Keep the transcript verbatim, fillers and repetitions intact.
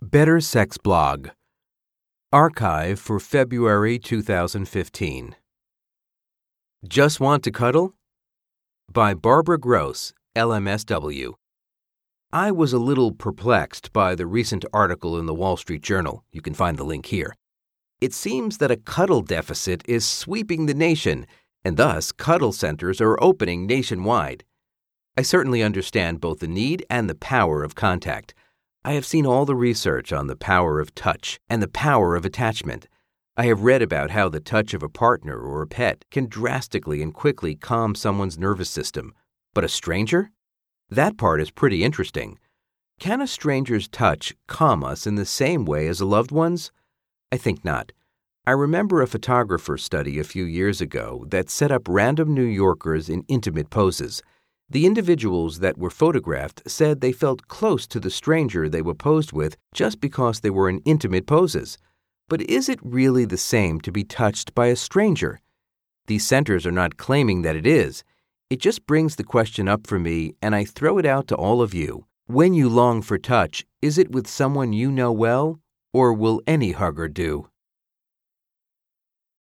Better Sex Blog. Archive for February two thousand fifteen. Just Want to Cuddle? By Barbara Gross, L M S W. I was a little perplexed by the recent article in the Wall Street Journal. You can find the link here. It seems that a cuddle deficit is sweeping the nation, and thus cuddle centers are opening nationwide. I certainly understand both the need and the power of contact. I have seen all the research on the power of touch and the power of attachment. I have read about how the touch of a partner or a pet can drastically and quickly calm someone's nervous system. But a stranger? That part is pretty interesting. Can a stranger's touch calm us in the same way as a loved one's? I think not. I remember a photographer study a few years ago that set up random New Yorkers in intimate poses. The individuals that were photographed said they felt close to the stranger they were posed with just because they were in intimate poses. But is it really the same to be touched by a stranger? These centers are not claiming that it is. It just brings the question up for me, and I throw it out to all of you. When you long for touch, is it with someone you know well, or will any hugger do?